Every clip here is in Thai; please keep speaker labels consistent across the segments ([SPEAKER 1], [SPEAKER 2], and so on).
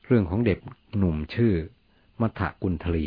[SPEAKER 1] เรื่องของเด็กหนุ่มชื่อมัทธกุณฑลี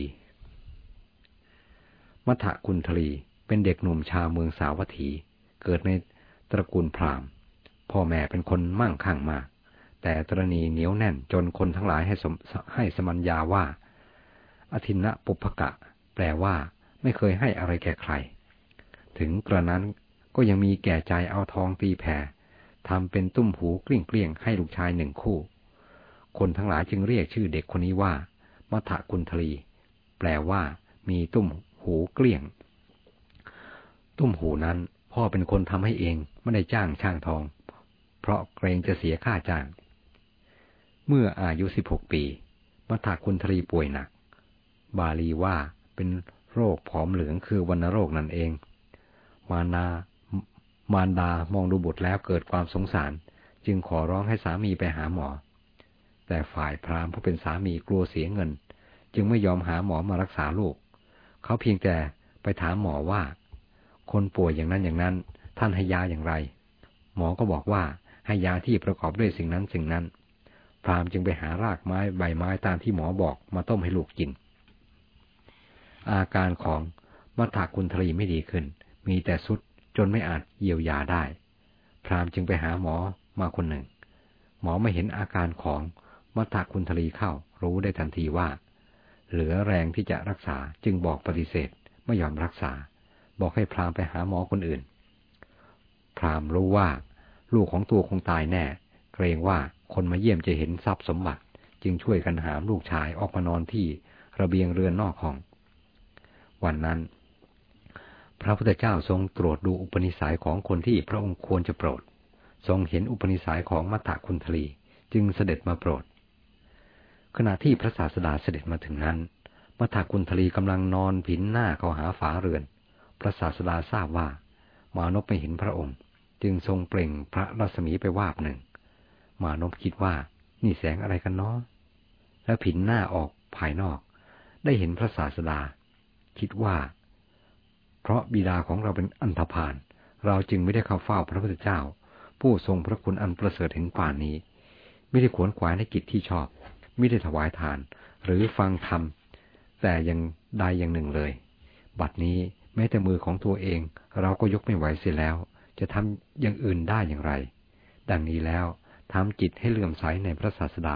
[SPEAKER 1] มัทธกุณฑลีเป็นเด็กหนุ่มชาวเมืองสาวัตถีเกิดในตระกูลพราหมณ์พ่อแม่เป็นคนมั่งคั่งมากแต่ตระหนี่เหนียวแน่นจนคนทั้งหลายให้สมัญญาว่าอทินนะปุพพกะแปลว่าไม่เคยให้อะไรแก่ใครถึงกระนั้นก็ยังมีแก่ใจเอาทองตีแผ่ทำเป็นตุ้มหูเกลี้ยงให้ลูกชายหนึ่งคู่คนทั้งหลายจึงเรียกชื่อเด็กคนนี้ว่ามัทธกุณฑลีแปลว่ามีตุ้มหูเกลี้ยงตุ้มหูนั้นพ่อเป็นคนทำให้เองไม่ได้จ้างช่างทองเพราะเกรงจะเสียค่าจ้างเมื่ออายุ16 ปีมัทธกุณฑลีป่วยหนักบาลีว่าเป็นโรคผอมเหลืองคือวัณโรคนั่นเองมารดามองดูบุตรแล้วเกิดความสงสารจึงขอร้องให้สามีไปหาหมอแต่ฝ่ายพราหมณ์ผู้เป็นสามีกลัวเสียเงินจึงไม่ยอมหาหมอมารักษาลูกเขาเพียงแต่ไปถามหมอว่าคนป่วยอย่างนั้นอย่างนั้นท่านให้ยาอย่างไรหมอก็บอกว่าให้ยาที่ประกอบด้วยสิ่งนั้นสิ่งนั้นพราหมณ์จึงไปหารากไม้ใบไม้ตามที่หมอบอกมาต้มให้ลูกกินอาการของมัทธกุณฑลีไม่ดีขึ้นมีแต่ทรุดจนไม่อาจเยียวยาได้พราหมณ์จึงไปหาหมอมาคนหนึ่งหมอไม่เห็นอาการของมัทธกุณฑลีเข้ารู้ได้ทันทีว่าเหลือแรงที่จะรักษาจึงบอกปฏิเสธไม่ยอมรักษาบอกให้พราหมณ์ไปหาหมอคนอื่นพราหมณ์รู้ว่าลูกของตัวคงตายแน่เกรงว่าคนมาเยี่ยมจะเห็นทรัพย์สมบัติจึงช่วยกันหามลูกชายออกมานอนที่ระเบียงเรือนนอกห้องวันนั้นพระพุทธเจ้าทรงตรวจดูอุปนิสัยของคนที่พระองค์ควรจะโปรดทรงเห็นอุปนิสัยของมัทธกุณฑลีจึงเสด็จมาโปรดขณะที่พระศาสดาเสด็จมาถึงนั้นมัทธกุณฑลีกำลังนอนผินหน้าเข้าหาฝาเรือนพระศาสดาทราบว่ามานพไม่เห็นพระองค์จึงทรงเปล่งพระรัศมีไปวาบหนึ่งมานพคิดว่านี่แสงอะไรกันเนาะแล้วผินหน้าออกภายนอกได้เห็นพระศาสดาคิดว่าเพราะบิดาของเราเป็นอันธพาลเราจึงไม่ได้เข้าเฝ้าพระพุทธเจ้าผู้ทรงพระคุณอันประเสริฐถึงป่านนี้ไม่ได้ขวนขวายในกิจที่ชอบไม่ได้ถวายทานหรือฟังธรรมแต่อย่างใดอย่างหนึ่งเลยบัดนี้แม้แต่มือของตัวเองเราก็ยกไม่ไหวเสียแล้วจะทำอย่างอื่นได้อย่างไรดังนี้แล้วทำจิตให้เลื่อมใสในพระศาสดา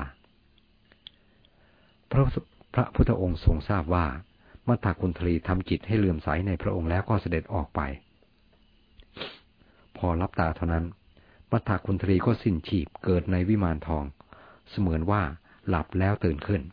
[SPEAKER 1] พระพุทธองค์ทรงทราบว่ามัทธกุณฑลีทำจิตให้เลื่อมใสในพระองค์แล้วก็เสด็จออกไปพอลับตาเท่านั้นมัทธกุณฑลีก็สิ้นชีพเกิดในวิมานทองเสมือนว่าหลับแล้วตื่นขึ้น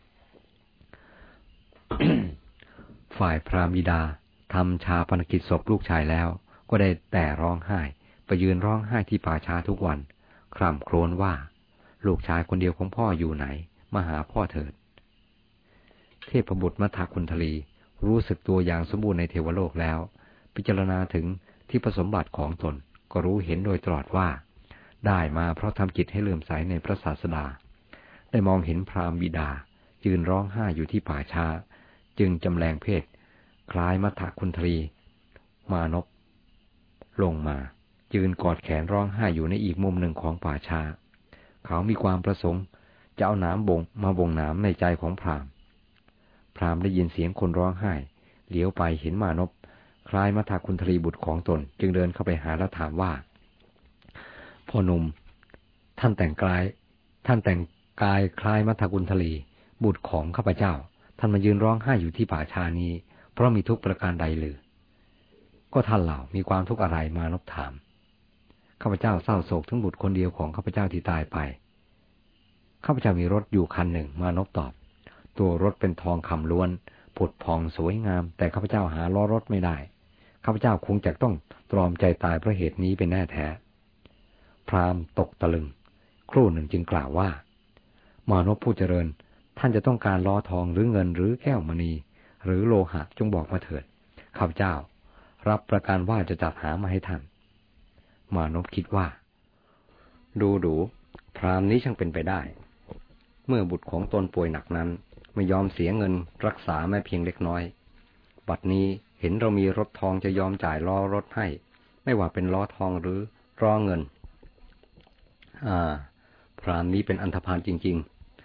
[SPEAKER 1] ฝ่ายพราหมณ์บิดาทำชาปนกิจศพลูกชายแล้วก็ได้แต่ร้องไห้ไปยืนร้องไห้ที่ป่าช้าทุกวันคร่ำครวญว่าลูกชายคนเดียวของพ่ออยู่ไหนมาหาพ่อเถิดเทพบุตรมัทธกุณฑลีรู้สึกตัวอย่างสมบูรณ์ในเทวโลกแล้วพิจารณาถึงที่ผสมบัติของตนก็รู้เห็นโดยตลอดว่าได้มาเพราะทำจิตให้เลื่อมใสในพระศาสดาได้มองเห็นพราหมณ์บิดายืนร้องไห้อยู่ที่ป่าช้าจึงจำแรงเพศคล้ายมัทธกุณฑลีมานพลงมายืนกอดแขนร้องไห้อยู่ในอีกมุมหนึ่งของป่าช้าเขามีความประสงค์จะเอาน้ำบ่งน้ำในใจของพราหมณ์ได้ยินเสียงคนร้องไห้เหลียวไปเห็นมานพคล้ายมัทธกุณฑลีบุตรของตนจึงเดินเข้าไปหาและถามว่าพ่อหนุ่มท่านแต่งกายคล้ายมัทธกุณฑลีบุตรของข้าพเจ้าท่านมายืนร้องไห้อยู่ที่ป่าช้านี้เพราะมีทุกข์ประการใดหรือก็ท่านเหล่ามีความทุกข์อะไรมานพถามข้าพเจ้าเศร้าโศกถึงบุตรคนเดียวของข้าพเจ้าที่ตายไปข้าพเจ้ามีรถอยู่คันหนึ่งมานพตอบตัวรถเป็นทองคำล้วนผุดพองสวยงามแต่ข้าพเจ้าหาล้อรถไม่ได้ข้าพเจ้าคงจะต้องตรอมใจตายเพราะเหตุนี้เป็นแน่แท้พราหมณ์ตกตะลึงครู่หนึ่งจึงกล่าวว่ามานพผู้เจริญท่านจะต้องการล้อทองหรือเงินหรือแก้วมณีหรือโลหะจงบอกมาเถิดข้าพเจ้ารับประกันว่าจะจัดหามาให้ท่านมานพคิดว่าดูพราหมณ์นี้ช่างเป็นไปได้เมื่อบุตรของตนป่วยหนักนั้นไม่ยอมเสียเงินรักษาแม้เพียงเล็กน้อยบัดนี้เห็นเรามีรถทองจะยอมจ่ายล้อรถให้ไม่ว่าเป็นล้อทองหรือล้อเงินพราหมณ์นี้เป็นอันธพาลจริงๆ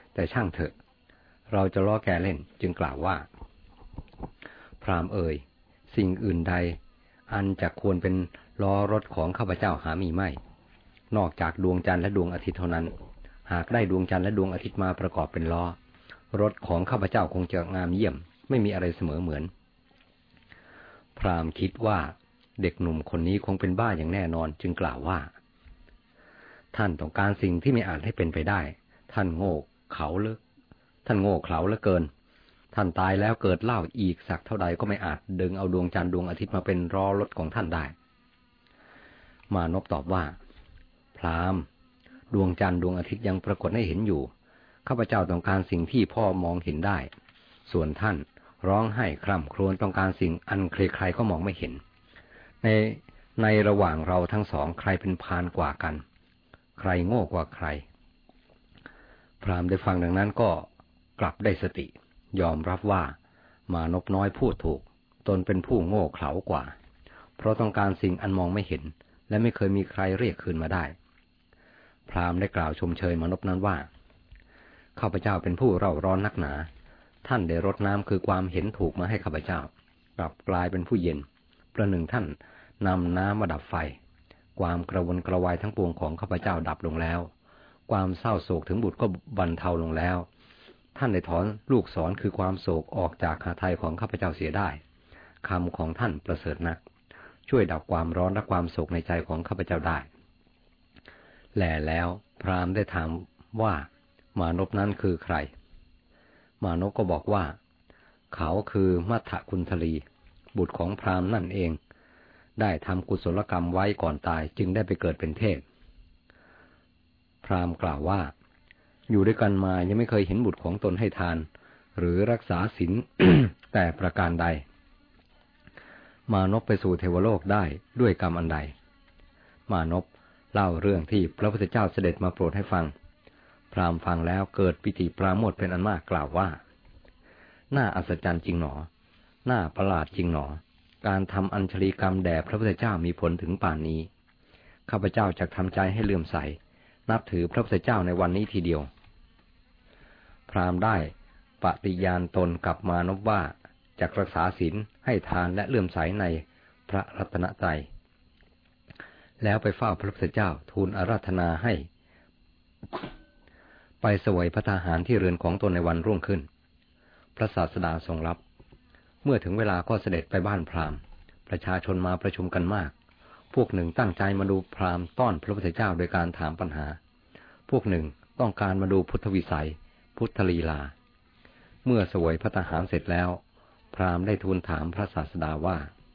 [SPEAKER 1] แต่ช่างเถอะเราจะล้อแกเล่นจึงกล่าวว่าพราหมณ์เอ่ยสิ่งอื่นใดอันจะควรเป็นล้อรถของข้าพเจ้าหามีไม่นอกจากดวงจันทร์และดวงอาทิตย์เท่านั้นหากได้ดวงจันทร์และดวงอาทิตย์มาประกอบเป็นล้อรถของข้าพเจ้าคงจะงามเยี่ยมไม่มีอะไรเสมอเหมือนพราหมณ์คิดว่าเด็กหนุ่มคนนี้คงเป็นบ้าอย่างแน่นอนจึงกล่าวว่าท่านต้องการสิ่งที่ไม่อาจให้เป็นไปได้ท่านโง่เขลาเหลือเกินท่านตายแล้วเกิดเล่าอีกสักเท่าใดก็ไม่อาจดึงเอาดวงจันทร์ดวงอาทิตย์มาเป็นล้อรถของท่านได้มานพตอบว่าพราหมณ์ดวงจันทร์ดวงอาทิตย์ยังปรากฏให้เห็นอยู่ข้าพเจ้าต้องการสิ่งที่พ่อมองเห็นได้ส่วนท่านร้องไห้คร่ำครวญต้องการสิ่งอันใครๆก็มองไม่เห็นในระหว่างเราทั้งสองใครเป็นพาลกว่ากันใครโง่กว่าใครพราหมณ์ได้ฟังดังนั้นก็กลับได้สติยอมรับว่ามานพน้อยพูดถูกตนเป็นผู้โง่เขลากว่าเพราะต้องการสิ่งอันมองไม่เห็นและไม่เคยมีใครเรียกคืนมาได้พราหมณ์ได้กล่าวชมเชยมานพนั้นว่าข้าพเจ้าเป็นผู้เร่าร้อนนักหนาท่านได้รดน้ำคือความเห็นถูกมาให้ข้าพเจ้ากลับกลายเป็นผู้เย็นประหนึ่งท่านนำน้ำมาดับไฟความกระวนกระวายทั้งปวงของข้าพเจ้าดับลงแล้วความเศร้าโศกถึงบุตรก็บรรเทาลงแล้วท่านได้ถอนลูกศรคือความโศกออกจากหทัยของข้าพเจ้าเสียได้คำของท่านประเสริฐนักช่วยดับความร้อนและความโศกในใจของข้าพเจ้าได้แลแล้วพราหมณ์ได้ถามว่ามานพนั้นคือใครมานพก็บอกว่าเขาคือมัทธกุณฑลีบุตรของพราหมณ์นั่นเองได้ทำกุศลกรรมไว้ก่อนตายจึงได้ไปเกิดเป็นเทพพราหมณ์กล่าวว่าอยู่ด้วยกันมายังไม่เคยเห็นบุตรของตนให้ทานหรือรักษาศีล แต่ประการใดมานพไปสู่เทวโลกได้ด้วยกรรมอันใดมานพเล่าเรื่องที่พระพุทธเจ้าเสด็จมาโปรดให้ฟังพราหมณ์ฟังแล้วเกิดปิติปราโมทย์เป็นอันมากกล่าวว่าน่าอัศจรรย์จริงหนอน่าประหลาดจริงหนอการทำอัญชลีกรรมแด่พระพุทธเจ้ามีผลถึงป่านนี้ข้าพเจ้าจะทำใจให้เลื่อมใสนับถือพระพุทธเจ้าในวันนี้ทีเดียวพราหมณ์ได้ปฏิญาณตนกับมานพว่าจะรักษาศีลให้ทานและเลื่อมใสในพระรัตนตรัยแล้วไปเฝ้าพระพุทธเจ้าทูลอาราธนาให้ไปเสวยพระทหารที่เรือนของตนในวันรุ่งขึ้นพระศาสดาทรงรับเมื่อถึงเวลาก็เสด็จไปบ้านพราหมณ์ประชาชนมาประชุมกันมากพวกหนึ่งตั้งใจมาดูพราหมณ์ต้อนพระพุทธเจ้าโดยการถามปัญหาพวกหนึ่งต้องการมาดูพุทธวิสัยพุทธลีลาเมื่อเสวยพระทหารเสร็จแล้วพราหมณ์ได้ทูลถามพระศาสดาว่า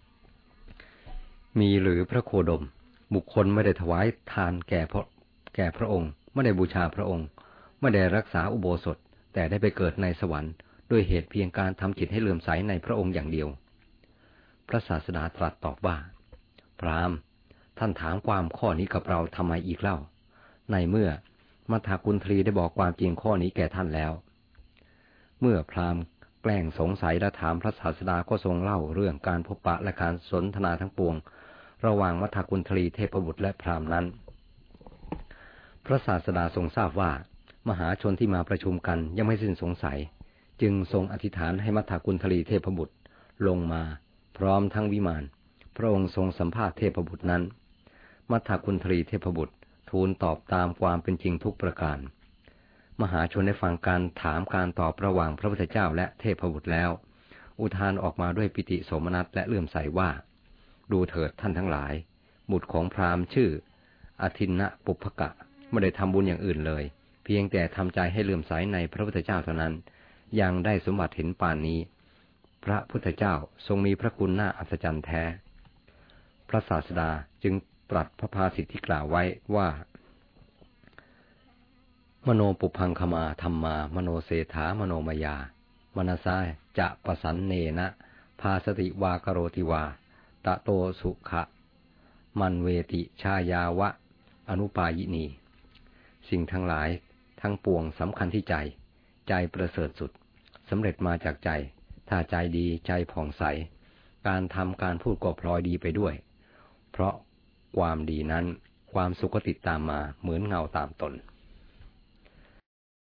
[SPEAKER 1] มีหรือพระโคดมบุคคลไม่ได้ถวายทานแก่พระองค์ไม่ได้บูชาพระองค์ไม่ได้รักษาอุโบสถแต่ได้ไปเกิดในสวรรค์ด้วยเหตุเพียงการทำจิตให้เลื่อมใสในพระองค์อย่างเดียวพระศาสดาตรัสตอบว่าพราหมณ์ท่านถามความข้อนี้กับเราทำไมอีกเล่าในเมื่อมัทธกุณฑลีได้บอกความจริงข้อนี้แก่ท่านแล้วเมื่อพราหมณ์แกล้งสงสัยและถามพระศาสดาก็ทรงเล่าเรื่องการพบปะและการสนทนาทั้งปวงระหว่างมัทธกุณฑลีเทพบุตรและพราหมณ์นั้นพระศาสดาทรงทราบว่ามหาชนที่มาประชุมกันยังไม่สิ้นสงสัยจึงทรงอธิษฐานให้มัทธกุณฑลีเทพบุตรลงมาพร้อมทั้งวิมานพระองค์ทรงสัมภาษณ์เทพบุตรนั้นมัทธกุณฑลีเทพบุตรทูลตอบตามความเป็นจริงทุกประการมหาชนได้ฟังการถามการตอบระหว่างพระพุทธเจ้าและเทพบุตรแล้วอุทานออกมาด้วยปิติโสมนัสและเลื่อมใสว่าดูเถิดท่านทั้งหลายบุตรของพราหมณ์ชื่ออทินนะปุพกะไม่ได้ทำบุญอย่างอื่นเลยเพียงแต่ทำใจให้เลื่อมใสในพระพุทธเจ้าเท่านั้นยังได้สมบัติเห็นป่านนี้พระพุทธเจ้าทรงมีพระคุณน่าอัศจรรย์แท้พระศาสดาจึงตรัสพระภาษิตที่กล่าวไว้ว่ามโนปุพังคมาธัมมามโนเศธามโนมยามนสาจะปสันเนนะภาสติวากโรติวาตะโตสุขะมันเวติชายาวะอนุปายินีสิ่งทั้งหลายทั้งปวงสำคัญที่ใจใจประเสริฐสุดสำเร็จมาจากใจถ้าใจดีใจผ่องใสการทำการพูดก็พลอยดีไปด้วยเพราะความดีนั้นความสุขก็ติดตามมาเหมือนเงาตามตน